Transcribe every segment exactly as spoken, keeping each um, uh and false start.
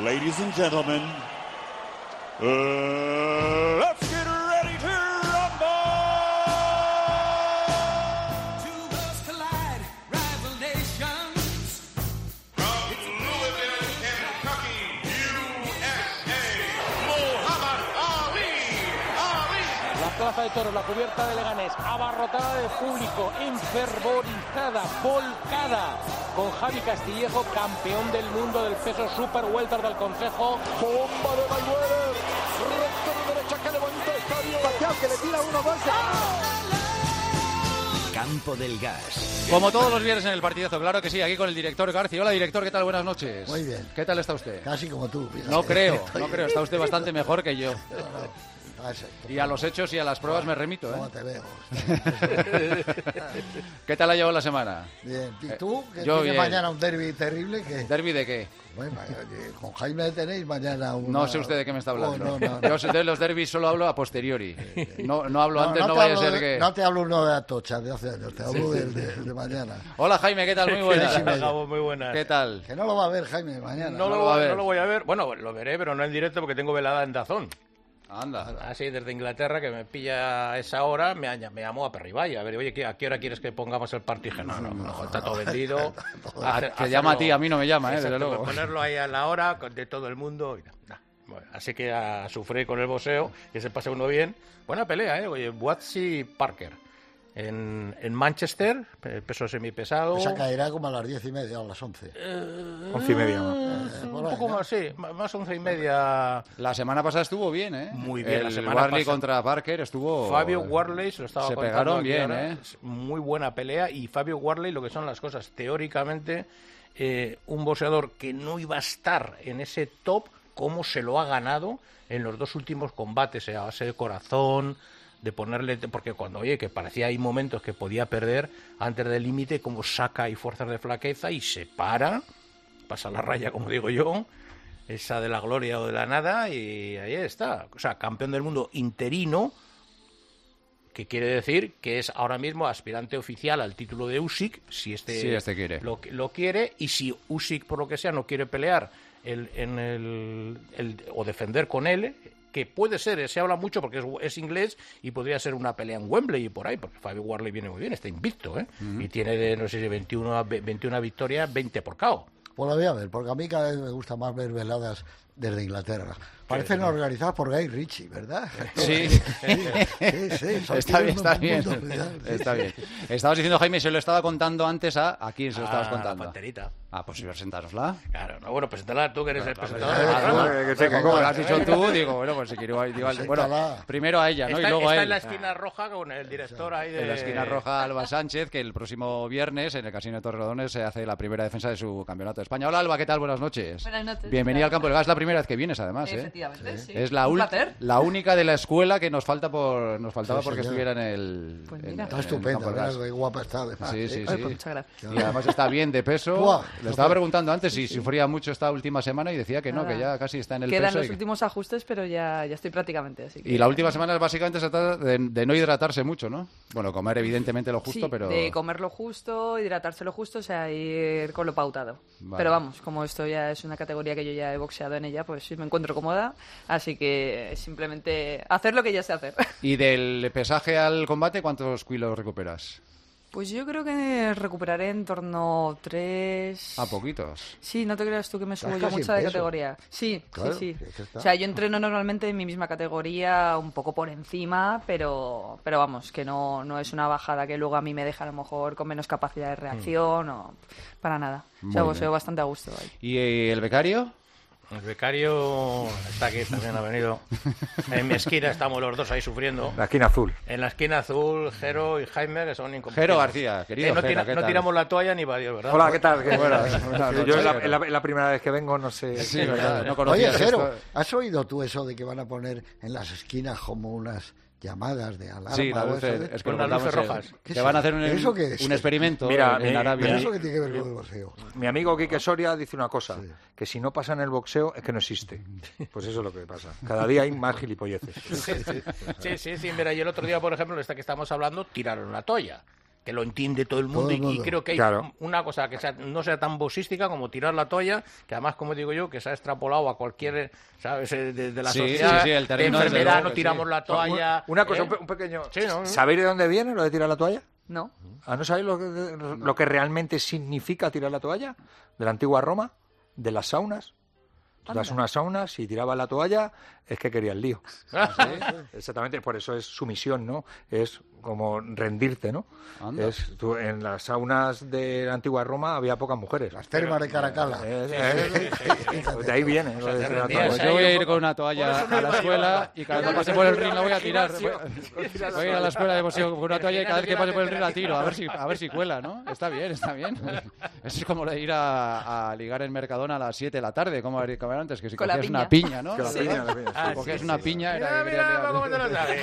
Ladies and gentlemen, uh, let's get ready to rumble! Two worlds collide, rival nations. From Louisville, Kentucky, U S A, Muhammad Ali. Ali. La plaza de toros, la cubierta de Leganés, abarrotada de público, enfervorizada, volcada, con Javi Castillejo, campeón del mundo del peso super welter del Consejo. Bomba de Mayweather, recto de derecha que levanta el estadio. Pacquiao que le tira uno más. Campo del Gas. Como todos los viernes en el partidazo, claro que sí, aquí con el director García. Hola, director, ¿qué tal? Buenas noches. Muy bien. ¿Qué tal está usted? Casi como tú. Fíjate. No creo, no creo, está usted bastante mejor que yo. No, no. Y a los hechos y a las pruebas me remito, ¿eh? ¿Cómo te veo? ¿Qué tal ha llevado la semana? Bien. ¿Y tú? Que Yo tienes bien. mañana un derbi terrible. Que... ¿Derbi de qué? Bueno, con Jaime tenéis mañana un... No sé usted de qué me está hablando. Oh, no, no, Yo de los derbis solo hablo a posteriori. No, no hablo No, antes, no no, te vaya a hablo ser de- que... No te hablo uno de Atocha de hace años, te hablo del de, de mañana. Hola, Jaime, ¿qué tal? Muy buenas. Acabo, muy buenas. ¿Qué tal? Que no lo va a ver Jaime mañana. No, No lo, lo va a ver. no lo voy a ver. Bueno, lo veré, pero no en directo porque tengo velada en Dazón. Anda. Así desde Inglaterra, que me pilla a esa hora, me, me llamó a Perribaya. A ver, oye, ¿qué- ¿a qué hora quieres que pongamos el partido? No, no, no, está todo vendido. A- Te hacerlo- llama a ti, a mí no me llama, ¿eh? Desde Exacto, luego. ponerlo ahí a la hora con- de todo el mundo. Y no, no. Bueno, así que a sufrir con el boxeo, que se pase uno bien. Buena pelea, ¿eh? Oye, Buatsi Parker. En, en Manchester, eh, peso semipesado. Esa caerá como a las diez y media o a las once. Eh, Once y media, ¿no? Eh, por un ahí, poco ¿no? más, sí, m- más once y media. La semana pasada estuvo bien, ¿eh? Muy bien, El la semana Warley pasada. contra Parker estuvo... Fabio Warley se lo estaba Se contando pegaron aquí bien, ahora, ¿eh? es muy buena pelea. Y Fabio Warley, lo que son las cosas, teóricamente, eh, un boxeador que no iba a estar en ese top, como se lo ha ganado en los dos últimos combates, a base de corazón, de ponerle, porque cuando, oye, que parecía hay momentos que podía perder antes del límite, como saca ahí fuerzas de flaqueza y se para, pasa la raya, como digo yo, esa de la gloria o de la nada, y ahí está. O sea, campeón del mundo interino, que quiere decir que es ahora mismo aspirante oficial al título de Usyk, si este, Sí, este quiere. Lo, lo quiere, y si Usyk, por lo que sea, no quiere pelear el, en el, el- o defender con él, que puede ser, se habla mucho porque es, es inglés y podría ser una pelea en Wembley y por ahí, porque Fabio Warley viene muy bien, está invicto, ¿eh? Y tiene, de, no sé si veintiuno, veintiuna victorias, veinte por K O. Pues la voy a ver, porque a mí cada vez me gusta más ver veladas desde Inglaterra. Parecen organizadas por Guy Ritchie, ¿verdad? Sí. sí, sí. son Está bien, tienen está un bien. mundo, cuidado, sí, Está sí. bien. Estabas diciendo, Jaime, se lo estaba contando antes a... ¿A quién se lo estabas Ah, contando? La Panterita. Ah, pues presentárosla. Claro, no, bueno, preséntala tú, que eres el presentador eh, del programa. eh, que sé que Como cómo- lo has dicho tú, digo, bueno, pues si quiero... Digo, bueno, Preséntala. primero a ella, ¿no? Está, y luego está a en la él. esquina roja con el director ahí de... En la esquina roja, Alba Sánchez, que el próximo viernes en el Casino de Torrelodones se hace la primera defensa de su campeonato de España. Hola, Alba, ¿qué tal? Buenas noches. Buenas noches. Bienvenida al Campo del Gas. Es la primera vez que vienes, además, ¿eh? Efectivamente, sí. Es la, Un ul- placer. la única de la escuela que nos falta por nos faltaba Sí, porque señor. estuviera en el... Pues en- mira. en Está el estupenda, Campo del verás Gas. qué guapa está además. Sí, sí, ¿eh? Ay, sí. pues muchas gracias. Y además está bien de peso. Buah, Le estaba preguntando antes si sufría mucho esta última semana y decía que no, Nada. que ya casi está en el Quedan peso. los y, últimos ajustes, pero ya, ya estoy prácticamente así. que- y la última semana básicamente se trata de, de no hidratarse mucho, ¿no? Bueno, comer evidentemente lo justo, Sí, pero... de comer lo justo, hidratarse lo justo, o sea, ir con lo pautado. Vale. Pero vamos, como esto ya es una categoría que yo ya he boxeado en ella, pues sí me encuentro cómoda, así que simplemente hacer lo que ya sé hacer. ¿Y del pesaje al combate cuántos kilos recuperas? Pues yo creo que recuperaré en torno tres... A poquitos. Sí, no te creas tú que me subo Estás yo casi mucho en de peso. categoría. Sí, Claro, sí, sí, es que sí. está. O sea, yo entreno normalmente en mi misma categoría, un poco por encima, pero, pero vamos, que no, no es una bajada que luego a mí me deja a lo mejor con menos capacidad de reacción o para nada. O sea, Muy boxeo bien. bastante a gusto ahí. ¿Y eh, el becario? El becario está aquí, también ha venido. En mi esquina estamos los dos ahí sufriendo. La esquina azul. En la esquina azul, Jero y Jaime, que son incompatibles. Jero García, querido Eh, no, Jera, tira- ¿qué no tal? tiramos la toalla ni va Dios, ¿verdad? Hola, ¿qué tal? ¿Qué Buenas, tal? buenas Yo noches, es la, Jero. es la- es la primera vez que vengo, no sé. Sí, verdad, no Oye, conocías Jero, esto. ¿has oído tú eso de que van a poner en las esquinas como unas llamadas de alarma? Sí, las o eso luces, de- es que lo Con las luces contamos, rojas. eh, ¿Qué que es van a eso? hacer un, ¿Eso qué es? un experimento Mira, en mi- Arabia. ¿Pero eso qué tiene que ver con el boxeo? Mi amigo Quique Soria dice una cosa, Sí. que si no pasa en el boxeo es que no existe. Pues eso es lo que pasa. Cada día hay más gilipolleces. Sí, sí, sí, sí, sí, mira, y el otro día, por ejemplo, esta que estamos hablando, tiraron la toalla. que lo entiende todo el mundo, Todo el y- y, mundo. creo que hay Claro. una cosa que sea- no sea tan boxística como tirar la toalla, que además, como digo yo, que se ha extrapolado a cualquier, ¿sabes?, Eh, de, de la Sí, sociedad, sí, sí, el de terreno, desde enfermedad, luego no que tiramos sí. la toalla... Una cosa, ¿eh? un, pe- un pequeño... Sí, no, ¿Sabéis de dónde viene lo de tirar la toalla? ¿No? ¿Ah, no sabéis lo que, lo que realmente significa tirar la toalla? De la antigua Roma, de las saunas. Tú das Anda. unas saunas, si tirabas la toalla, es que quería el lío. Exactamente, por eso es sumisión, ¿no? Es como rendirte, ¿no? Anda. Es, tú, en las saunas de la antigua Roma había pocas mujeres. Las termas de Caracala. Eh, eh, de ahí viene. lo de te tirar la rendías Pues toalla. yo voy a ahí ir un con una Por toalla eso no a la iba a escuela llevarla. y cada vez Ya que pase ves, por el ya ring la voy a ves, tirar. gimnasio. Voy a ir a la escuela de boxeo con una toalla y cada vez que pase por el ring la tiro, a ver si, a ver si cuela, ¿no? Está bien, está bien. Eso es como de ir a, a ligar en Mercadona a las siete de la tarde, como era como era antes, que si Con la cogías una piña. piña, ¿no? Que la Sí. piña, la piña, sí. Ah, Si cogías sí, una sí. piña era Mira, que mira, querías ¿cómo te lo sabes?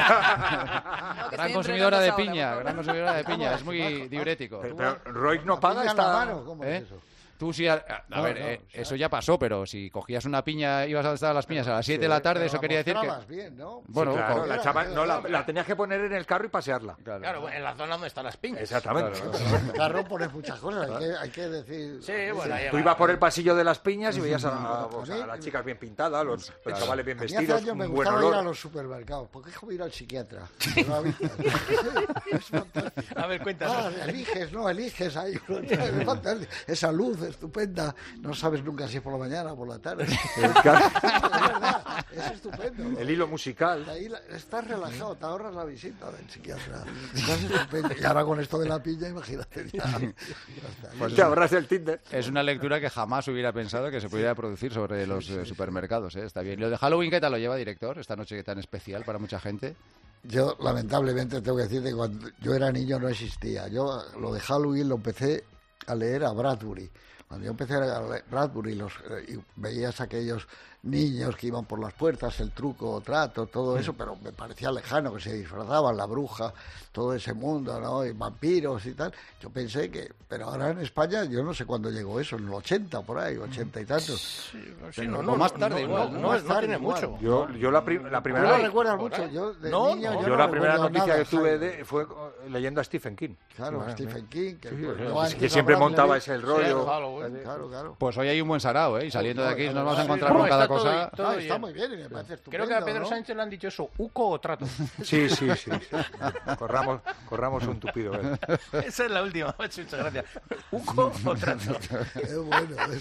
No, que Gran estoy consumidora de entrenando piña, ahora, gran por consumidora de piña, es muy diurético. Pero, pero Roy no paga Piña en la esta... mano, ¿cómo ¿Eh? es eso? Tú sí, a, a- a No, ver, no, eh, o sea- eso ya pasó, pero si cogías una piña, ibas a estar las piñas a las siete de la tarde, Pero eso la quería decir que... mostrabas bien, ¿no? Bueno, Claro, con- la, chava- no, la, la tenías que poner en el carro y pasearla. Claro. Claro, en la zona donde están las piñas. Exactamente. En el carro pones muchas cosas, hay que, hay que decir... Sí, bueno, ahí Tú va. ibas por el pasillo de las piñas y veías a, a- o sea, mí- a las chicas bien pintadas, los chavales bien A mí hace vestidos, años me un buen gustaba ir a olor. los supermercados. ¿Por qué es como ir al psiquiatra? ¿No lo viste? Es fantástico. A ver, cuéntanos. Ah, eliges, no, eliges ahí. Es fantástico. Esa luz estupenda. No sabes nunca si es por la mañana o por la tarde. Es verdad, es estupendo. El hilo musical. Ahí la- estás relajado, te ahorras la visita del psiquiatra. Es estupendo. Y ahora con esto de la piña, imagínate. Ya, ya está. Pues te ahorras el Tinder. Es una lectura que jamás hubiera pensado que se pudiera producir sobre los eh, supermercados, ¿eh? Está bien. ¿Y lo de Halloween qué tal lo lleva, director? Esta noche tan especial para mucha gente. Yo, lamentablemente, tengo que decir que cuando yo era niño no existía. Yo lo de Halloween lo empecé a leer a Bradbury. Cuando yo empecé a leer Bradbury los, eh, y veías aquellos niños que iban por las puertas, el truco, trato, todo eso, pero me parecía lejano, que se disfrazaban, la bruja, todo ese mundo, ¿no? Y vampiros y tal. Yo pensé que... Pero ahora en España, yo no sé cuándo llegó eso, en el ochenta, por ahí, ochenta y tantos. Sí, no, O no, más no, tarde no, igual, no, ¿no? no, Más no tarde tiene igual. mucho. Yo, yo la, prim- la ¿No primera lo vez... recuerdas por mucho? ahí. Yo de No, niño no. yo Yo no la primera recuerdo noticia nada, que tuve Jaime. de, fue eh, leyendo a Stephen King. Claro, Madre Stephen mía. King, que, Sí, yo sí, antes que a siempre Bradbury- montaba ese rollo. Halloween. Claro, claro. Pues hoy hay un buen sarao, ¿eh? Y saliendo de aquí nos vamos a Sí, encontrar no, con cada está todo- cosa. todo Ah, bien. está muy bien y me parece estupendo, Creo que a Pedro ¿no? Sánchez le han dicho eso, uco o trato. Sí, sí, sí. sí. Corramos, corramos un tupido. ¿eh? Esa es la última, muchas gracias. Uco o trato. Es bueno, es,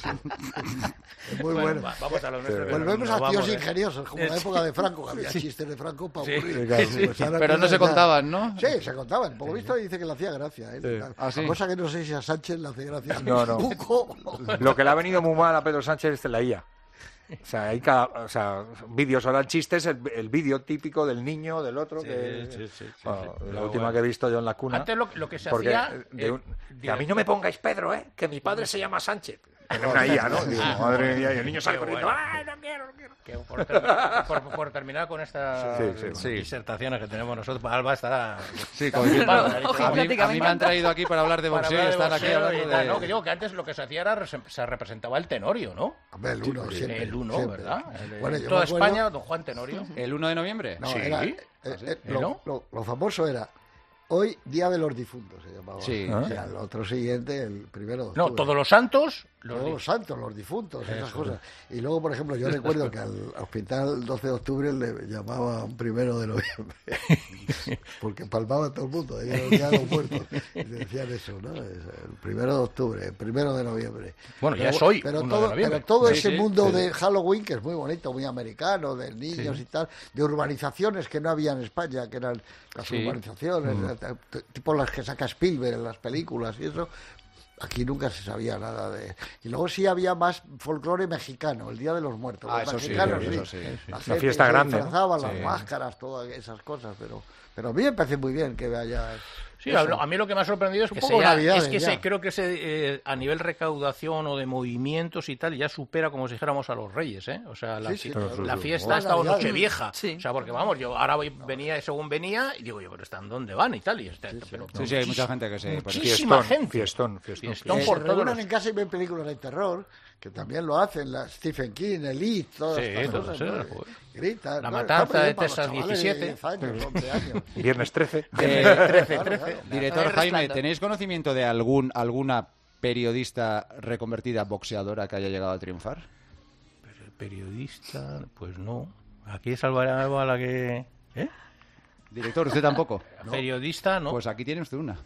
es muy Bueno, bueno. va- vamos a lo nuestro. que Volvemos nos a tíos vamos, ¿eh? ingeniosos, como en la época de Franco, que había chistes de Franco para Sí, aburrir. sí, Pues ahora Pero no empieza se ya- contaban, ¿no? Sí, se contaban. Por lo visto dice que le hacía gracia. ¿eh? Sí. Tal. Ah, sí. Cosa que no sé si a Sánchez le hace gracia. No, no. Uco. Lo que le ha venido muy mal a Pedro Sánchez es la I A. O sea, hay cada, o sea, vídeos, ahora chistes, el, el vídeo típico del niño, del otro, que sí, sí, sí, bueno, sí. la Pero última bueno. que he visto yo en la cuna. Antes lo, lo que se porque hacía... de eh, un- que a mí no me pongáis Pedro, ¿eh? Que mi padre se llama Sánchez. En una I A, ¿no? Digo, madre mía, y el niño sale Qué corriendo. bueno. ¡Ay, no quiero, no quiero! que por, ter- por, por terminar con estas Sí, sí, sí. disertaciones que tenemos nosotros, Alba estará... Sí, como Está diciendo, ocupada, Ojo, a, mí, plática, a me mí me han encanta. traído aquí para hablar de para boxeo y hablar de están aquí boxeo hablando y tal, de... ¿no? Que digo que antes lo que se hacía era rese- se representaba el Tenorio, ¿no? Hombre, el uno, siempre. El uno, siempre. ¿verdad? El- Bueno, en yo toda me acuerdo- España, don Juan Tenorio. ¿El uno de noviembre? No, Sí. era, eh, ¿Ah, eh, sí? lo, ¿No? lo- lo famoso era hoy Día de los Difuntos, se llamaba. Sí. O sea, el otro siguiente, el primero de No, octubre. todos los santos... Los Todos los santos, los difuntos, esas cosas. Y luego, por ejemplo, yo recuerdo que al hospital doce de octubre le llamaban primero de noviembre. Porque palmaba todo el mundo, ahí el día de los muertos. Y le decían eso, ¿no? Es el primero de octubre, el primero de noviembre. Bueno, ya Pero- es hoy, Pero uno de todo, noviembre. pero todo Sí, ese sí, mundo sí. de Halloween, que es muy bonito, muy americano, de niños y tal, de urbanizaciones que no había en España, que eran las Sí. urbanizaciones, t- tipo las que saca Spielberg en las películas y eso. Aquí nunca se sabía nada de... Y luego sí había más folclore mexicano, el Día de los Muertos. Ah, los eso sí, mexicanos, eso sí. La Una gente fiesta se grande, ¿no? disfrazaba, Sí. las máscaras, todas esas cosas, pero, pero a mí me parece muy bien que haya... Sí, eso. a, a mí lo que me ha sorprendido es Un que, poco sea, Navidades es que ya. se, creo que se, eh, a nivel recaudación o de movimientos y tal ya supera, como si dijéramos, a los reyes, ¿eh? O sea, la, Sí, sí, fi- claro, la sí. fiesta Buena ha estado Navidad. Nochevieja. Sí. O sea, porque vamos, yo ahora voy, venía según venía y digo yo, pero ¿están dónde van y tal? Y este, pero, Sí, sí, hay mucha gente que se... Muchísima Fiestón, gente. fiestón, fiestón. Fiestón Que por se todos reúnen los- en casa y ven películas de terror, que también lo hacen, la Stephen King, el It, todas Sí, estas todo cosas, eso, ¿no? joder. Gritan. La ¿no? matanza Está muy bien de para los Texas chavales de diecisiete. diez años, once años. Viernes trece. Eh, Claro, claro. Director El Jaime, Resplandor. ¿tenéis conocimiento de algún alguna periodista reconvertida boxeadora que haya llegado a triunfar? Periodista, pues no. Aquí salvará algo a la que... ¿Eh? Director, ¿usted tampoco? Periodista, no. Pues aquí tiene usted una.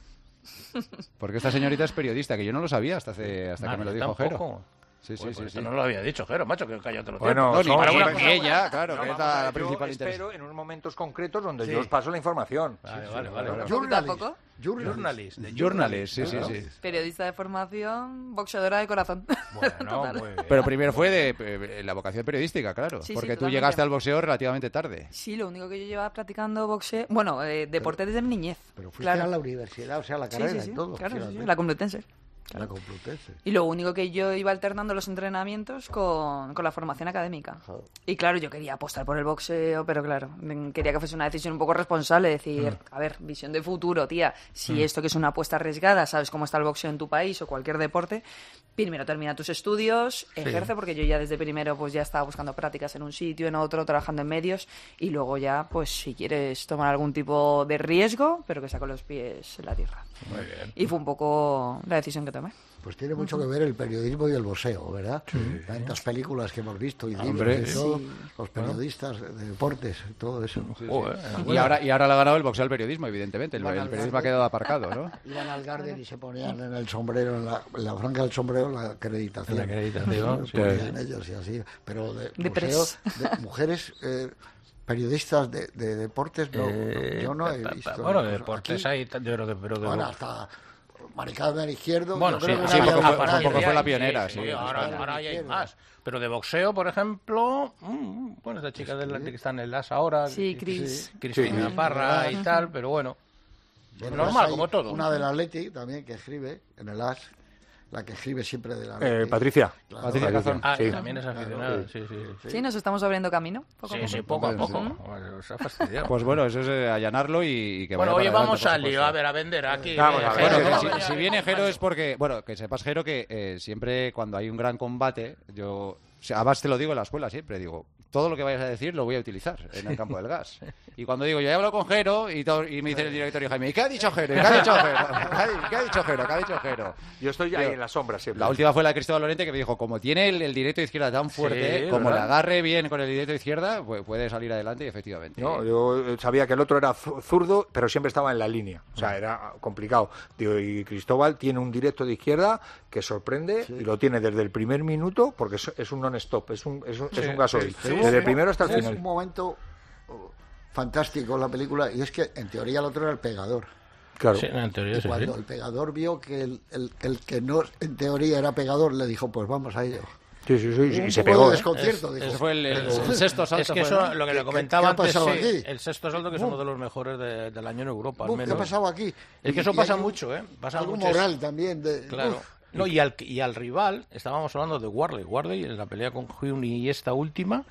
Porque esta señorita es periodista, que yo no lo sabía hasta, hace, hasta Ah, que me lo yo dijo Jero. tampoco. Sí, sí, Pues sí. esto sí. no lo había dicho Jero, macho, que cállate lo Bueno, No, ni son- para son- una que ella, claro, No, que es vamos a la ver, principal yo interés. espero en unos momentos concretos donde Sí. yo os paso la información. Vale, vale, vale. claro. Journalist. ¿Tampoco? Journalist. Journalist. de Journalist, sí, sí, claro. sí. Periodista de formación, boxeadora de corazón. Bueno, Total. muy bien. Pero primero fue de eh, la vocación periodística, claro. Sí, sí, porque tú totalmente. llegaste al boxeo relativamente tarde. Sí, lo único que yo llevaba practicando boxeo, bueno, eh, deporte desde mi niñez. Pero fuiste claro. a la universidad, o sea, a la Sí, carrera sí, sí, y todo. claro, sí, sí, fíjate. la Complutense. La Complutense. Y lo único que yo iba alternando los entrenamientos con, con la formación académica. Joder. Y claro, yo quería apostar por el boxeo, pero claro, mm, quería que fuese una decisión un poco responsable, decir, a ver, visión de futuro, tía, si esto que es una apuesta arriesgada, sabes cómo está el boxeo en tu país o cualquier deporte, primero termina tus estudios, ejerce, porque yo ya desde primero pues ya estaba buscando prácticas en un sitio, en otro, trabajando en medios, y luego ya, pues si quieres tomar algún tipo de riesgo, pero que sea con los pies en la tierra. Muy bien. Y fue un poco la decisión que tomé. Pues tiene mucho que ver el periodismo y el boxeo, ¿verdad? Tantas películas que hemos visto y libros Hombre, y todo, sí. los periodistas de deportes, todo eso. Joder, Y ahora, y ahora le ha ganado el boxeo al periodismo, evidentemente. El, Van el al periodismo ha Garden. quedado aparcado, ¿no? Iban al Garden y se ponían en el sombrero, en la, en la franja del sombrero, la acreditación. La acreditación, Se sí. ponían ellos y así. Pero de, De boxeo, pres. de mujeres eh, periodistas de, de deportes, no, Eh, yo no he pa- pa- visto. Bueno, de Aquí, deportes hay, yo creo que... Pero de bueno, hasta Maricarmen Izquierdo. Bueno, yo sí, creo que sí, no poco había fue- por ahí. poco fue la sí, pionera, sí, sí. ahora, Izquierda. ahora ya hay más. Pero de boxeo, por ejemplo, mm, bueno, esta chica de la, que está en el As ahora, Sí, Cris. Cristina Sí. Parra Sí. y tal, pero bueno, Bueno, normal, pues hay como todo. Una del Atleti también que escribe en el As, la que escribe siempre del Eh, Atleti. Patricia. Claro. Patricia Cazón. Ah, Sí. y también es aficionada, sí, sí, sí. Sí, nos estamos abriendo camino. Poco a Sí, poco. sí, poco a Pues, poco. sí. Bueno, se ha fastidiado. Pues bueno, eso es eh, allanarlo y, y que Bueno, vaya oye, para vamos adelante, al por lío, supuesto. a ver, a vender aquí. Vamos eh, a ver. Jero, Bueno, que ¿cómo si, venía? si viene Jero es porque, bueno, que sepas, Jero, que eh, siempre cuando hay un gran combate, yo, o sea, además te lo digo en la escuela siempre, digo, todo lo que vayas a decir lo voy a utilizar en el campo del gas. Y cuando digo, yo he hablado con Jero, y, todo- y me dice el director y Jaime, ¿y qué ha dicho Jero? ¿Y ¿Qué ha dicho Jero? ¿Qué ha dicho Jero? ¿Qué ha dicho Jero? Yo estoy ahí Yo- en la sombra siempre. La última fue la de Cristóbal Lorente, que me dijo, como tiene el, el directo de izquierda tan fuerte, Sí, como ¿verdad? le agarre bien con el directo de izquierda, pues puede salir adelante y efectivamente. No, yo eh, sabía que el otro era zu- zurdo, pero siempre estaba en la línea. O sea, era complicado. Digo, y Cristóbal tiene un directo de izquierda que sorprende y lo tiene desde el primer minuto, porque es, es un non-stop, es un, es un, es un gasoil. Pero Desde hubo- el primero hasta el hubo final. un momento oh, fantástico en la película, y es que en teoría el otro era el pegador. Claro. Sí, en teoría Y sí, cuando sí. el pegador vio que el, el, el que no en teoría era pegador, le dijo, pues vamos a ello. Sí, sí, sí, sí, Un y se poco pegó. de ¿eh? desconcierto, dijo. Ese fue el, el- el sexto salto. Es que fue, eso, ¿no? lo que ¿Qué- le comentaba qué ha antes, pasado sí, aquí? el sexto salto, que es Buf. uno de los mejores de- del año en Europa, al Buf, ¿qué menos. ha pasado aquí? Es que Y- eso y pasa hay un- mucho, ¿eh? Pasa algo mucho. Es- moral también. De, Claro. uf. No, y al, y al rival, estábamos hablando de Warley. Warley, en la pelea con Hume y esta última,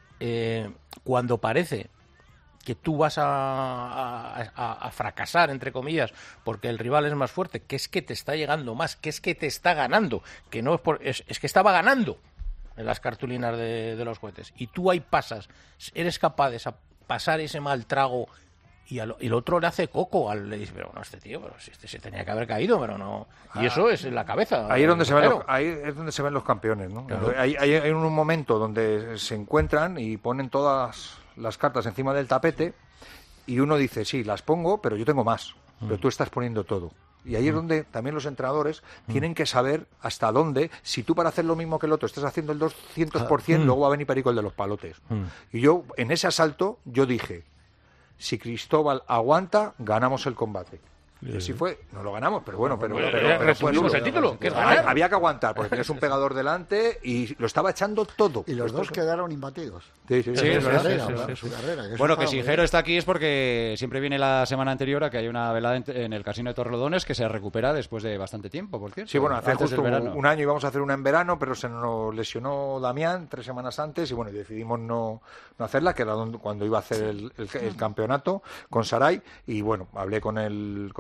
eh, cuando parece que tú vas a, a- a- a fracasar, entre comillas, porque el rival es más fuerte, que es que te está llegando más, que es que te está ganando, que no es por, es, es que estaba ganando en las cartulinas de, de los juguetes. Y tú ahí pasas, eres capaz de sa- pasar ese mal trago y, al, y el otro le hace coco, al, le dice, pero no, este tío, pero si este se tenía que haber caído, pero no. Y eso es en la cabeza. Ahí es donde se ven Pero- los, ahí es donde se ven los campeones, ¿no? Claro. Hay, hay, hay un momento donde se encuentran y ponen todas las cartas encima del tapete y uno dice, sí, las pongo, pero yo tengo más, pero tú estás poniendo todo. Y ahí es donde también los entrenadores tienen que saber hasta dónde, si tú para hacer lo mismo que el otro estás haciendo el doscientos por ciento, luego va a venir Perico el de los palotes. Y yo, en ese asalto, yo dije, si Cristóbal aguanta, ganamos el combate. Y así fue, no lo ganamos, pero bueno, pero, Bueno, pero- eh, pero fue retuvimos duro. el título, que es Había- ganar. Había que aguantar, porque tienes un pegador delante y lo estaba echando todo. Y los Esto dos es- quedaron imbatidos. Sí, sí, Sí, sí, es sí, verdad, sí, Carrera, sí, ¿verdad? sí, Su sí. carrera, que eso Bueno, que estaba si muy Jero bien. está aquí es porque siempre viene la semana anterior a que hay una velada en, en el Casino de Torrelodones que se recupera después de bastante tiempo, por cierto. Sí, bueno, hace antes justo del verano. un año íbamos a hacer una en verano, pero se nos lesionó Damián tres semanas antes y bueno, y decidimos no, no hacerla, que era donde- cuando iba a hacer el, el- el campeonato con Saray. Y bueno, hablé con el, con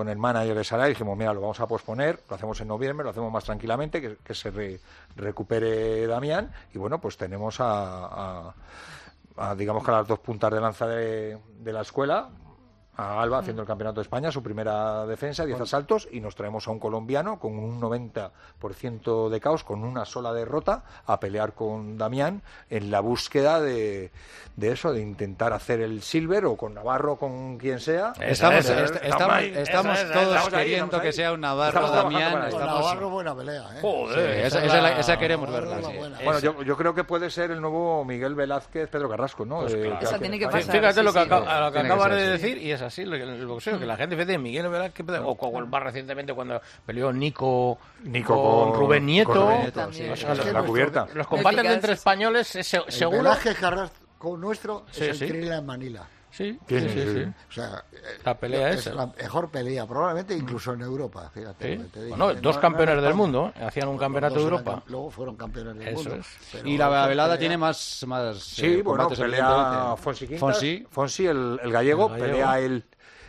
el manager de Sarai y dijimos, mira, lo vamos a posponer, lo hacemos en noviembre, lo hacemos más tranquilamente, que, que se re, recupere Damián, y bueno, pues tenemos a, a, a, digamos que a las dos puntas de lanza de, de la escuela, a Alba haciendo el Campeonato de España, su primera defensa, diez asaltos, y nos traemos a un colombiano con un noventa por ciento de caos, con una sola derrota, a pelear con Damián en la búsqueda de, de eso, de intentar hacer el silver, o con Navarro, con quien sea. Estamos, Esa est- es, estamos, ahí, estamos esa es, todos estamos ahí, queriendo estamos que ahí. sea un Navarro, Estamos trabajando Damián. para eso. Estamos... Navarro, buena pelea, ¿eh? Joder, Sí, esa, esa, la- esa queremos verla. Buena, Sí. buena. Bueno, yo, yo creo que puede ser el nuevo Miguel Velázquez, Pedro Carrasco, ¿no? Pues Eh, claro. Esa tiene que Fíjate, pasar. Fíjate sí, lo que, sí. acaba- lo que Tiene que acabas ser, de sí. decir, y es así el, el boxeo, que la gente ve de Miguel Velázquez, o como más recientemente cuando peleó Nico, Nico con, con- Rubén Nieto. con Rubén Nieto, También. O sea, Es los, que la nuestro- cubierta. los combates de Eficaz, entre sí. españoles, es se- El seguro. Velázquez Carrasco nuestro Sí, es el sí. Krilla en Manila. Sí, Sí, sí, sí, sí, sí. sí. O sea, eh, La pelea es esa. la mejor pelea, probablemente incluso en Europa, fíjate. Sí. lo que te digo. Bueno, Que dos no- campeones no del eran mundo, ¿eh? Hacían un los campeonato dos de eran Europa. cam- Luego fueron campeones del Eso mundo. es. pero Y la esa velada pelea- tiene más, más Sí, eh, bueno, combates, pelea evidentemente. Fonsi Quintas. Fonsi. Fonsi, el, el gallego, El gallego. pelea el,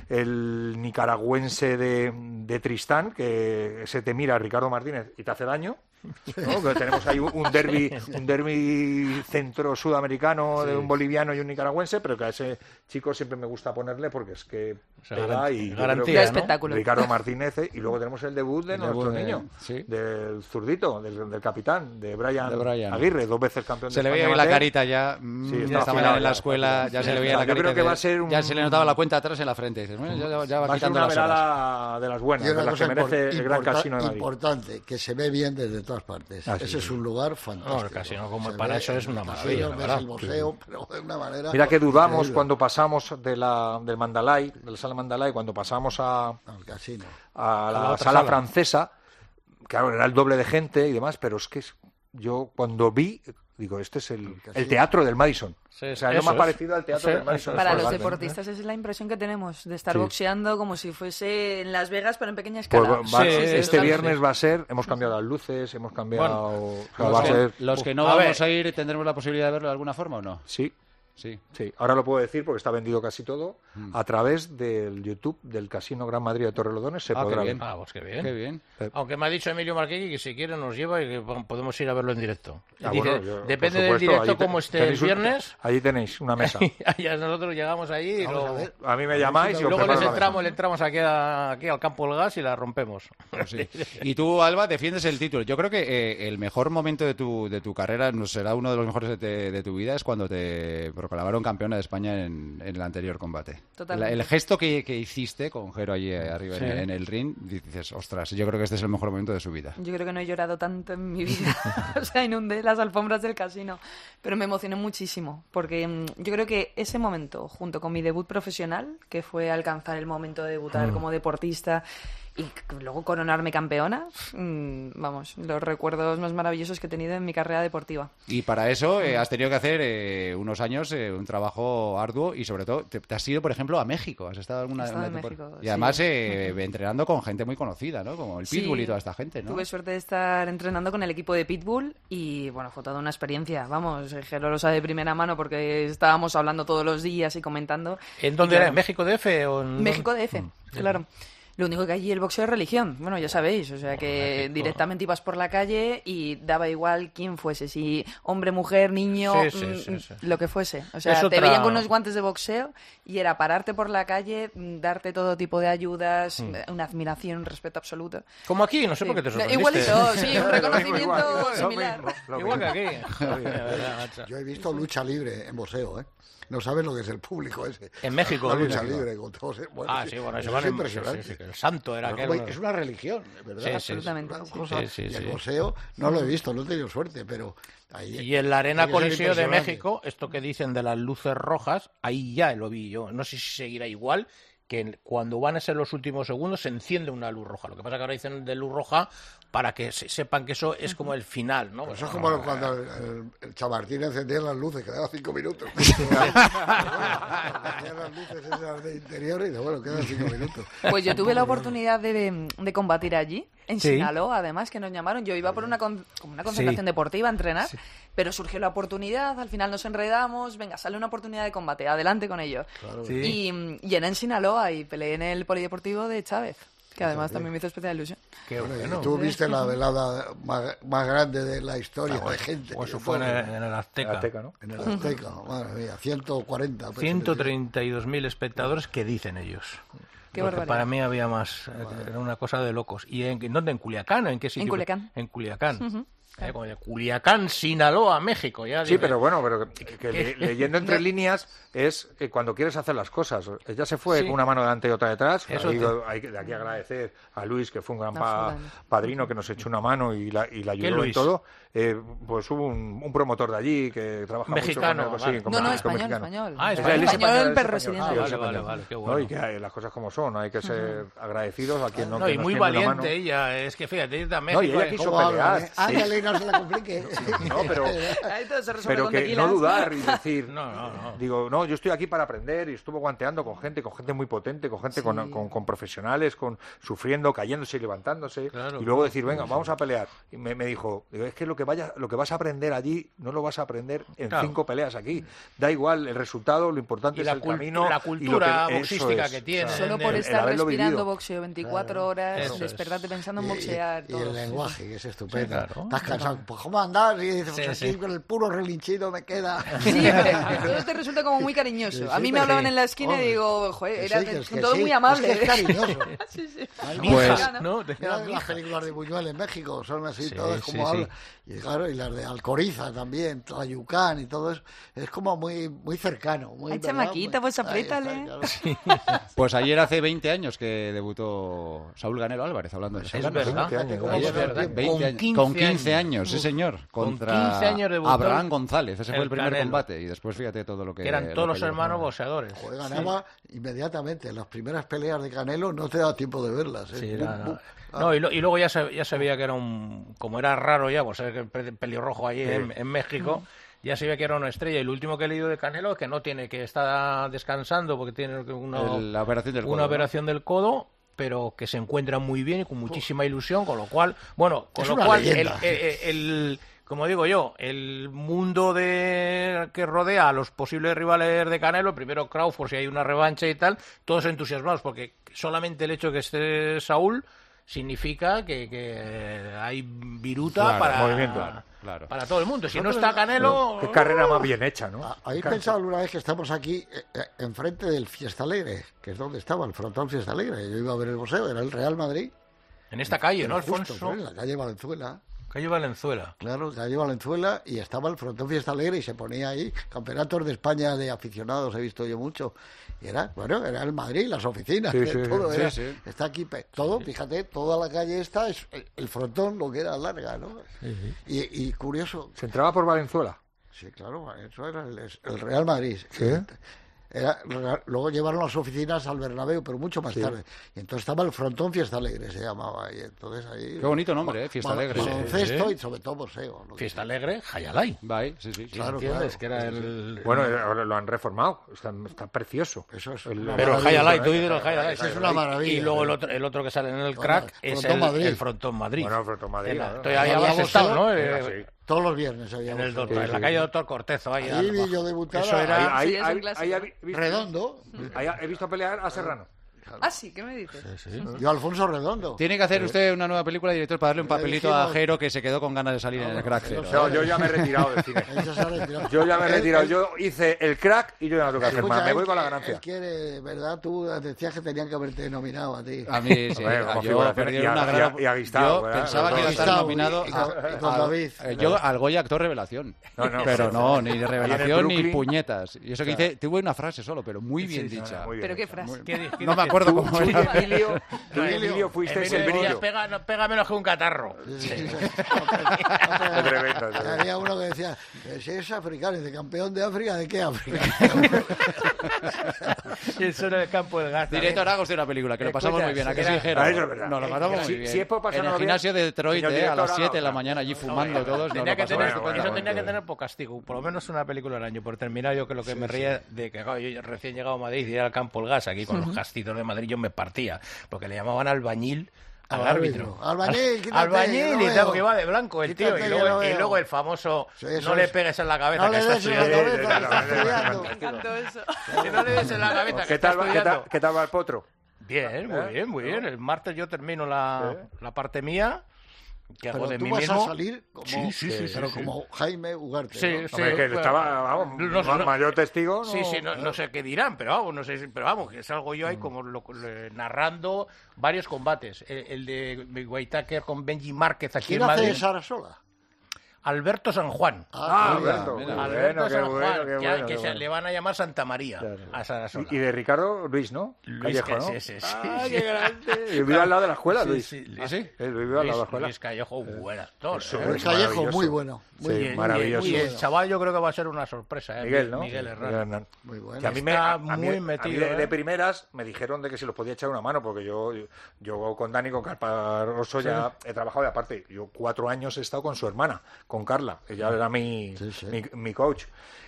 el nicaragüense de, de Tristán, que se te mira a Ricardo Martínez y te hace daño. ¿no? Que tenemos ahí un, un derbi un derbi centro sudamericano de un boliviano y un nicaragüense, pero que a ese chico siempre me gusta ponerle porque es que sea, pega garant- y yo garantía, creo Da que espectáculo. Ricardo Martínez, eh, y luego tenemos el debut de El nuestro debut de- niño, sí. del zurdito, del, del capitán, de Brian, De Brian. Aguirre, dos veces campeón Se de le España veía ahí la amateur. carita ya. mm, Sí, está esta afilado mañana en ya, la escuela está ya se le afilado. veía la Yo creo carita. que de- va a ser un- Ya se le notaba la cuenta atrás en la frente. Dices, bueno, ya, ya va Va a ser quitando una las horas. velada de las buenas, Y una de las que cosa merece impor- el Gran importa- Casino de Madrid. importante, que se ve bien desde todas partes. Ah, sí, Ese sí. es un lugar fantástico. No, el casino como Se para ve eso es el una casino, maravilla, la ves verdad. el boxeo, pero de una manera Mira que dudamos increíble. cuando pasamos de la, del Mandalay, de la sala Mandalay, cuando pasamos a, Al casino. a A la, la otra sala sala. francesa, claro, era el doble de gente y demás, pero es que es- yo cuando vi, digo, este es el, casino. el teatro del Madison. Sí, o sea, eso no me ha es. parecido al teatro Sí, del Madison. eso es. Para los Square Garden. deportistas esa es la impresión que tenemos de estar Sí. boxeando como si fuese en Las Vegas, pero en pequeña Pues escala. va- va- Sí, este sí, viernes sí. va a ser, hemos cambiado las luces, hemos cambiado... o sea, Los va a que, ser... los que no A vamos ver. a ir, ¿tendremos la posibilidad de verlo de alguna forma o no? Sí, Sí. sí. Ahora lo puedo decir porque está vendido casi todo. A través del YouTube del Casino Gran Madrid de Torrelodones se Ah, podrá qué ver. bien. Ah, pues qué bien. Qué bien. Aunque me ha dicho Emilio Marquegui que si quiere nos lleva y que podemos ir a verlo en directo. Ah, Dice, bueno, yo, por depende del supuesto, directo allí te- como esté el tenéis un- viernes. allí tenéis una mesa. Ya nosotros llegamos allí y Vamos a lo- ver. A mí me llamáis y os luego preparo les la entramos, mesa. le entramos aquí, a- aquí al campo del gas y la rompemos. Sí. Y tú, Alba, defiendes el título. Yo creo que eh, el mejor momento de tu, de tu carrera, no será uno de los mejores de, te- de tu vida, es cuando te proclamaron campeona de España en, en el anterior combate. Totalmente. La- el gesto que, que hiciste con Jero allí eh, arriba Sí. en, en el ring, dices, ostras, yo creo que este es el mejor momento de su vida. Yo creo que no he llorado tanto en mi vida. O sea, inundé las alfombras del casino. Pero me emocioné muchísimo. Porque mm, yo creo que ese momento, junto con mi debut profesional, que fue alcanzar el momento de debutar como deportista y c- luego coronarme campeona, mm, vamos, los recuerdos más maravillosos que he tenido en mi carrera deportiva. Y para eso eh, has tenido que hacer eh, unos años eh, un trabajo arduo y sobre todo te, te has ido, por ejemplo, a México. Has estado alguna He estado una en temporada? México, Y sí. además eh, entrenando con gente muy conocida, ¿no? Como el Sí, Pitbull y toda esta gente, ¿no? Tuve suerte de estar entrenando con el equipo de Pitbull y, bueno, fue toda una experiencia. Vamos, Jero lo sabe de primera mano porque estábamos hablando todos los días y comentando. ¿En dónde Y, era? claro, ¿En México D F o en México D F, claro. Lo único que allí el boxeo es religión, bueno, ya sabéis, o sea que México. directamente ibas por la calle y daba igual quién fuese, si hombre, mujer, niño, Sí, sí, mm, sí, sí. lo que fuese. O sea, Es te otra- veían con unos guantes de boxeo y era pararte por la calle, mm, darte todo tipo de ayudas, Mm. eh, una admiración, un respeto absoluto. Como aquí, no sé por qué te Sí. sorprendiste. Igualito, sí, un Lo reconocimiento mismo, igual, lo similar. mismo, lo Igual que mismo. aquí. Joder, de verdad, macho. Yo he visto lucha libre en boxeo, ¿eh? No sabes lo que es el público ese. En México, La en lucha México. libre con todos. Bueno, Ah, sí, bueno, eso es van en- impresionante. sí, sí, que el santo era Pero aquel- como- Es una religión, ¿verdad? Sí, sí, Absolutamente, Una sí. cosa- Sí, sí, y el sí. boxeo no lo he visto, no he tenido suerte, pero ahí... Y en la Arena tiene que ser Coliseo de impresionante. México, esto que dicen de las luces rojas, ahí ya lo vi yo. No sé si seguirá igual, que en- cuando van a ser los últimos segundos se enciende una luz roja. Lo que pasa es que ahora dicen de luz roja para que se- sepan que eso es como el final, ¿no? Eso es Bueno, como cuando el, el, el Chamartín encendía las luces, quedaba cinco minutos. Hacía las luces esas de interior y de, bueno, quedan cinco minutos. Pues yo tuve la oportunidad de, de combatir allí, en Sí. Sinaloa, además, que nos llamaron. Yo iba por una, con- como una concentración Sí. deportiva a entrenar, pero surgió la oportunidad, al final nos enredamos, venga, sale una oportunidad de combate, adelante con ello. Sí. Y, y era en Sinaloa y peleé en el polideportivo de Chávez. Que además también me hizo especial ilusión. Qué Bueno, y bueno. tú viste la velada más, más grande de la historia de gente. Pues eso que fue en fue el, en el Azteca. Azteca, ¿no? en el Azteca, madre mía, ciento cuarenta. pues, ciento treinta y dos mil espectadores que dicen ellos. Qué Porque barbaridad. para mí había más, eh, era una cosa de locos. ¿Y en, en dónde? ¿En Culiacán? ¿En qué sitio? En Culiacán. En Culiacán. Ujú. Eh, como de Culiacán, Sinaloa, México. Ya Sí, dije. pero bueno, pero que, que le- leyendo entre líneas es eh, cuando quieres hacer las cosas. Ella se fue Sí. con una mano delante y otra detrás. Eso Ahí, te- hay que de aquí agradecer a Luis, que fue un gran A pa- fulano. padrino que nos echó una mano y la, y la ¿Qué ayudó en Luis? todo. Eh, pues hubo un, un promotor de allí que trabaja Mexicano, mucho con, vale. él, con No, no, México, español, mexicano. español. Ah, Es español. él es Español, español, pero es español. residente. Sí, Ah, es vale, español. vale, vale, qué No, bueno. y que eh, las cosas como son, hay que ser agradecidos a quien no No, que y nos muy tiende la mano. valiente ella. Es que fíjate, irte a No, México. y ella eh, quiso ¿Cómo hablan, pelear. eh? Ándale, no se la complique. No, pero, Ahí todo se resuelve pero con que tequilas. no dudar y decir, No, no, no. digo, no, yo estoy aquí para aprender y estuvo guanteando con gente, con gente muy potente, con gente, con, con, con profesionales, con sufriendo, cayéndose y levantándose, Claro, y luego claro. decir, venga, vamos a pelear. Y me, me dijo, digo, es que lo que vaya, lo que vas a aprender allí no lo vas a aprender en Claro. cinco peleas aquí. Da igual el resultado, lo importante Y es la, el cult- camino, la y cultura lo que, eso boxística es. que tiene. Solo de- por el- el estar haberlo respirando vivido. boxeo veinticuatro Claro. horas, Eso es. despertarte pensando en Y- boxear. Y, todo. el lenguaje, que es estupendo. claro. Estás cansado. Pues, ¿cómo andás? Y dices, Sí, pues sí. aquí con el puro relinchido me queda. Sí, pero todo te resulta como muy cariñoso. Sí, A mí sí, me sí. hablaban en la esquina Hombre, y digo, joder, Que era sí, que es que todo sí, muy amable. es que es cariñoso. Sí, sí. Pues- ¿no? Te Mira llama las hija. películas de Buñuel en México, son así Sí, todas sí, como sí. hablan. Y claro, y las de Alcoriza también, Tlayucán y todo eso, es como muy muy cercano. Muy, Ay, ¿verdad? chamaquita, Muy- pues Ahí está, apriétale. claro. Pues ayer hace veinte años que debutó Saúl Ganelo Álvarez, hablando de Es Saúl. verdad. Fíjate cómo Ayer, pasa el verdad. tiempo. veinte Con años. quince Con quince años. años, sí señor. Con Contra quince años debutó Abraham González, ese fue el el primer Canelo. combate. Y después fíjate todo lo que... Que eran lo todos que los llevó. hermanos boxeadores. Joder, ganaba inmediatamente. En las primeras peleas de Canelo no te da tiempo de verlas. ¿eh? Sí, Bum, era- no. bum. Ah, No, y, lo- y luego ya se, ya se veía que era un... Como era raro ya, por ser que el pe- pelirrojo allí en, en México, ya se veía que era una estrella. Y lo último que he leído de Canelo es que no tiene, que está descansando porque tiene una, El- la operación del una codo, ¿no? operación del codo, pero que se encuentra muy bien y con muchísima ilusión, con lo cual, bueno, con Es lo una cual, el, leyenda. el- el- como digo yo, el mundo de que rodea a los posibles rivales de Canelo, primero Crawford, si hay una revancha y tal, todos entusiasmados, porque solamente el hecho de que esté Saúl significa que, que hay viruta Claro, para, movimiento. Claro, claro. para todo el mundo. Si no Nosotros- está Canelo... Qué carrera más bien hecha, ¿no? Ah, ¿Habéis Qué pensado alguna vez que estamos aquí eh, eh, enfrente del Fiesta Alegre? Que es donde estaba, el frontón Fiesta Alegre. Yo iba a ver el boxeo, era el Real Madrid. En esta calle, ¿no, Pero justo, Alfonso? pues, en la calle Valenzuela. Calle Valenzuela. Claro, calle Valenzuela y estaba el frontón Fiesta Alegre y se ponía ahí campeonatos de España de aficionados, he visto yo mucho. Y era, bueno, era el Madrid, las oficinas, Sí, eh, sí, todo sí, era, sí. está aquí, pe- todo, fíjate, toda la calle esta es el, el frontón, lo que era larga, ¿no? Y, y curioso, Se entraba por Valenzuela. sí, claro, eso era el, el Real Madrid. Sí. Era, luego llevaron las oficinas al Bernabéu, pero mucho más tarde. Y entonces estaba el frontón Fiesta Alegre, se llamaba. Y entonces ahí... Qué bonito nombre, ¿eh? Fiesta ba- Alegre. Baloncesto Sí. y sobre todo boxeo. lo que- Fiesta Alegre, Jayalay. Bye, sí, sí. sí. Claro, ¿Entiendes? claro. Que era el... Bueno, eh, ahora lo han reformado. Está, está precioso. Eso es El- una Pero el maravilla, Jayalay, ¿eh? tú dices el Jayalay. Eso es una maravilla. Y luego el ¿eh? otro, el otro que sale en el Bueno, crack es Frontón el, Madrid. el Frontón Madrid. Bueno, el Frontón Madrid, En la- ¿no? Estoy ahí Había habías estado, boxeo. ¿no? Era Eh, así. Todos los viernes había en el boxeo. doctor, en la calle Doctor Cortezo. Ahí, Ahí al- vi yo debutar Eso a- era... Ahí, Sí, es un ahí- clásico. ahí he visto- Redondo. ahí he visto pelear a Serrano. Ah, sí, ¿qué me dices? Yo, Alfonso Redondo. Tiene que hacer usted una nueva película, director, para darle un Le papelito a dijimos- Jero que se quedó con ganas de salir en el crack cero. No, yo ya me he retirado del cine. Él se ha retirado. Yo ya me he Él- retirado. él- Yo hice el crack y yo ya no tengo que hacer escucha, más. Me él voy con la que- ganancia. Él quiere, ¿verdad? Tú decías que tenían que haberte nominado a ti. A mí, sí. Hombre, como yo figuración, perdí y a- una y a- gran... y a Guistao, Yo ¿verdad? pensaba Los que iba a dos. estar Guistao nominado y- a- y con a- David. eh, yo al Goya Actor Revelación. No, no, pero sí, no, sí. ni Y en el revelación ni Brooklyn. puñetas. Y eso que hice, tuve una frase solo, pero muy bien Sí, sí, dicha. muy bien ¿Pero qué hecha. frase? ¿Qué di- qué No me dices? acuerdo Tú, cómo tú y era. Emilio, tú y Emilio fuisteis el Emilio, brillo. pega, no, pega menos que un catarro. Sí, sí, sí. Qué tremendo, tremendo. Había uno que decía, "Eh, si es africano, y de campeón de África, ¿de qué África? Eso en el campo del gas. Director, haga usted una película, que lo pasamos Escucha, muy bien. ¿A que era- sí, Jero? Ah, eso es verdad. Nos lo pasamos Si- muy bien. si es por En pasárnoslo el bien, gimnasio de Detroit, señor eh, a las director, siete de la haga mañana, allí fumando todos. nos Tenía lo que tener, pasamos bueno, eso bueno, tenía que bueno. tener por castigo, por lo menos una película al año, por terminar yo que lo que me reía de que claro, yo recién llegado a Madrid y ir al campo el gas aquí con los castitos de Madrid yo me partía, porque le llamaban albañil al Al árbitro. árbitro. Albañil, quítate, Albañil que no y tal, veo. porque iba de blanco el tío Quítate, y que luego, no y veo. luego el famoso Sí, eso no le es. pegues en la cabeza No que le está des en la estudiando. cabeza, que está Me estudiando. Me encantó eso. Que no le des en la cabeza que ¿Qué está tal, va- qué, estudiando. tal, ¿Qué tal va el potro? Bien, muy bien, muy bien. El martes yo termino la, Sí. la parte mía, que hago Pero de tú mí vas mismo. a salir como, Sí, sí, sí, pero sí, como Jaime Ugarte. Sí, ¿no? sí. Hombre, que bueno, estaba, vamos, no sé, ma- no- mayor testigo. Sí, no- sí, no, no sé qué dirán, pero vamos, no sé, si- pero vamos, que salgo yo ahí como lo- lo- narrando varios combates. El, el de Whitaker con Benji Márquez aquí ¿Quién en hace Madrid. Sara Sola? Alberto San Juan. Ah, mira, Alberto, mira. qué Alberto bueno, qué San bueno, Juan, qué que, bueno, que qué se bueno. le van a llamar Santa María Claro. a Sarasola. Y de Ricardo, Luis, ¿no? Luis, Callejo, que ¿no? sí, sí, sí, ¡Ah, sí. qué grande! Y vive al lado de la escuela, Sí, Luis. sí, Luis. ¿Ah, sí? Él vive al lado de la Luis, escuela. Luis Callejo, buen actor. Eso ¿eh? es Luis Callejo, maravilloso. muy bueno. Muy Sí, Y el- maravilloso. Y el chaval yo creo que va a ser una sorpresa. ¿eh? Miguel, ¿no? Miguel Herrán. Hernán. Muy bueno. Que a mí me, Está a- a mí- muy a mí metido, de, ¿eh? de primeras me dijeron de que si los podía echar una mano, porque yo, yo, yo con Dani, con Carparoso ya he trabajado, y aparte, yo cuatro años he estado con su hermana, con Carla, ella era mi, Sí, sí. mi, mi coach.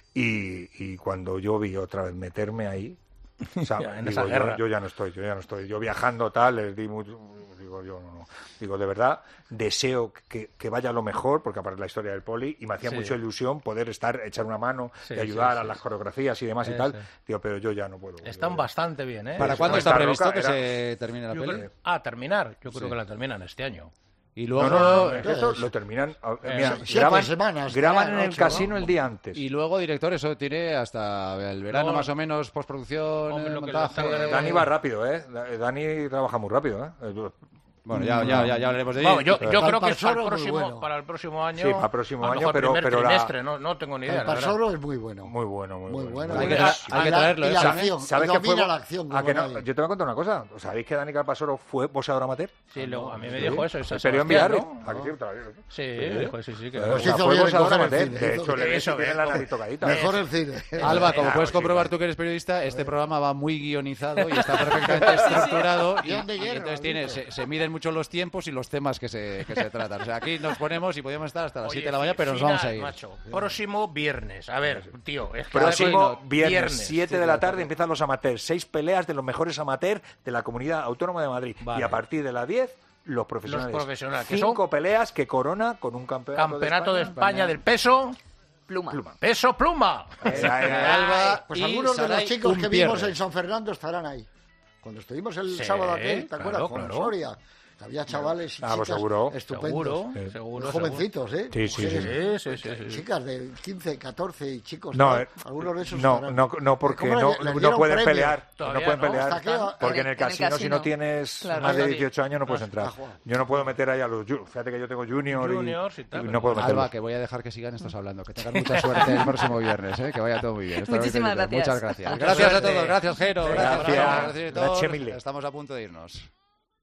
Y, y cuando yo vi otra vez meterme ahí, o sea, Ya, en digo, esa yo, guerra. yo ya no estoy, yo ya no estoy. Yo viajando tal, les di mucho, digo yo no, no. Digo, de verdad, deseo que, que vaya lo mejor, porque aparte de la historia del poli, y me hacía Sí. mucha ilusión poder estar, echar una mano Sí, y ayudar sí, a sí, las sí. coreografías y demás y Sí, tal. sí. Digo, pero yo ya no puedo. Están Yo- bastante bien, ¿eh? ¿Para Eso, cuándo esta está previsto roca que era- se termine la Yo peli? creo- Ah, terminar. Yo creo Sí. que la terminan este año. Y No, luego, no, no, no, eso lo terminan. a- Eh, mira, siete graban, semanas, graban claro, en el ocho, casino ¿no? el día antes. y luego, director, eso tiene hasta el verano No. más o menos, postproducción, Hombre, eh, lo que le montaje... tarda- Dani va rápido, ¿eh? Dani trabaja muy rápido, ¿eh? Bueno, ya, ya, ya, ya hablaremos de ello. Vamos, yo, yo Para creo el que es para el, Parsoro muy próximo, bueno. para el próximo año. Sí, para el próximo a lo año, mejor pero- primer pero la- trimestre, no, no tengo ni idea. El la verdad. Parsoro es muy bueno. Muy bueno, muy, Muy bueno. bueno. Hay Y que la- tra- hay y que la- traerlo, y ¿eh? la ¿Sabes? acción, ¿Sabes y que fue? domina la acción ¿A como que no? nadie. Yo te voy a contar una cosa. ¿Sabéis que Dani Calpasoro fue boxeador amateur? Sí, luego, a mí me Sí. dijo eso. San El Perión Sebastián, Villarri. ¿no? ¿A que sí? Te lo digo. Sí, dijo, sí, sí. Que Eh, Pues o sea, hizo fue bien boxeador coger el amateur. cine, De hizo hecho, le bien. ves y tiene la nariz tocadita. Mejor el cine. Alba, como Venga, puedes sí, comprobar sí. tú que eres periodista, este programa va muy guionizado y está perfectamente estructurado. Y, Guión de y hierro, entonces has tiene, dicho. se, se miden mucho los tiempos y los temas que se, que se tratan. O sea, aquí nos ponemos y podemos estar hasta las Oye, siete de la mañana, pero nos final, vamos a ir. macho. Próximo viernes. A ver, tío. Es que Próximo Viernes, viernes, siete de la tarde, empiezan los amateurs. Seis peleas de los mejores amateurs de la Comunidad Autónoma de Madrid. Vale. Y a partir de las diez, los profesionales. Los profesionales, que Cinco son- peleas que corona con un campeonato, Campeonato de de España del peso. Pluma. Pluma. Peso pluma. Eh, eh, eh, Alba Pues y algunos de los Saray chicos que vimos Umpierre. en San Fernando estarán ahí. Cuando estuvimos el Sí, sábado aquel, ¿te claro, acuerdas? Con claro. Soria. Había chavales y Ah, pues chicas seguro. estupendos. Seguro, Sí. seguro. Muy jovencitos, ¿eh? Sí, sí, Mujeres, Sí, sí, sí, sí, sí. Chicas de quince, catorce y chicos. No, tal. eh, Algunos de esos no, estarán. no, no, porque ¿Cómo no, le- les no dieron pueden premio? pelear. Todavía no pueden no. pelear. ¿Hasta qué? Porque en En el el casino, si casino. no tienes Claro. más de Claro. dieciocho años, no puedes entrar. Ah, joder. Yo no puedo meter ahí a los. ju- Fíjate que yo tengo junior y, Juniors y tal, y pero- no puedo meterlos. Alba, que voy a dejar que sigan estos hablando. Que tengan mucha suerte el próximo viernes, ¿eh? Que vaya todo muy bien. Esto Muchísimas lo que te digo. gracias. Muchas gracias. Mucha Gracias a suerte. todos. Gracias, Jero. Gracias, Gracias. Rafa, gracias a todos. Gracias mille. Estamos a punto de irnos.